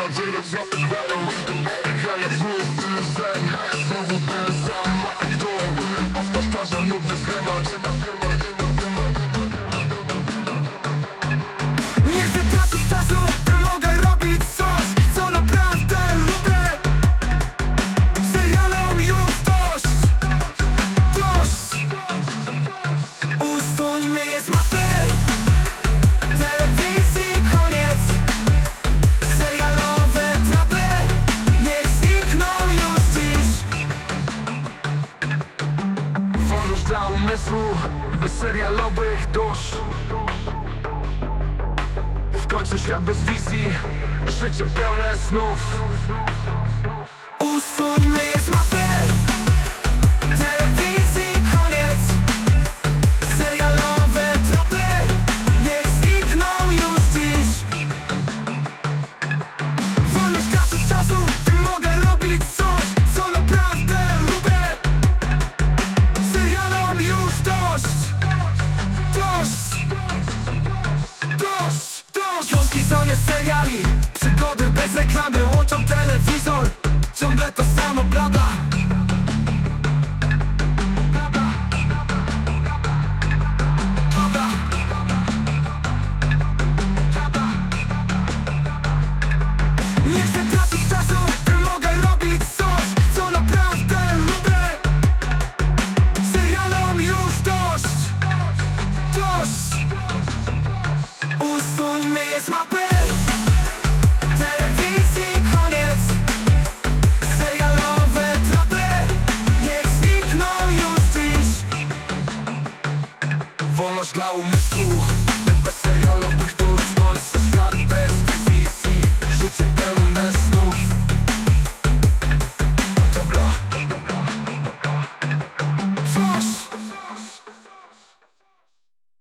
Nie chcę tracić czasu, by mogę robić coś, co naprawdę lubię. Serialom już dość. Usuńmy je z mapy telewizji, koniec. Serialowe trapy niech znikną już dziś. Podróż dla umysłu, bez serialowych dusz. W końcu świat bez wizji, życie pełne snów. Usuńmy je z mapy